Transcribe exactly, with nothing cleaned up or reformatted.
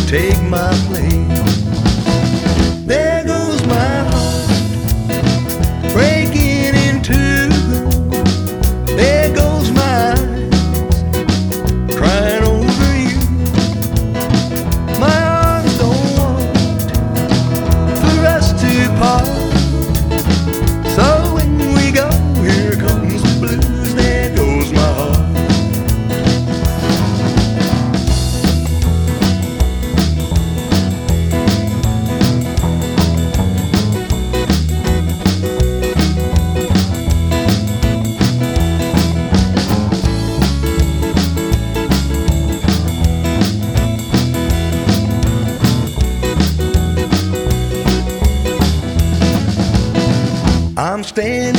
take my place. There goes my heart breaking in two. There goes my eyes crying over you. My arms don't want for us to part. So when we go, here comes the blues. There goes my heart. I'm standing